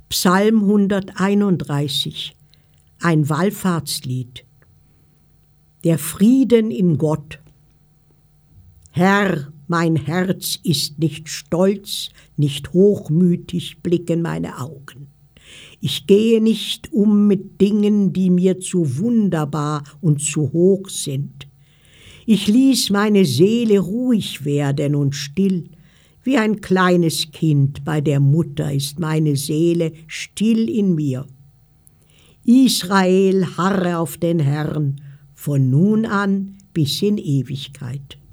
Psalm 131, ein Wallfahrtslied. Der Frieden in Gott. Herr, mein Herz ist nicht stolz, nicht hochmütig blicken meine Augen. Ich gehe nicht um mit Dingen, die mir zu wunderbar und zu hoch sind. Ich ließ meine Seele ruhig werden und still. Wie ein kleines Kind bei der Mutter ist meine Seele still in mir. Israel, harre auf den Herrn, von nun an bis in Ewigkeit.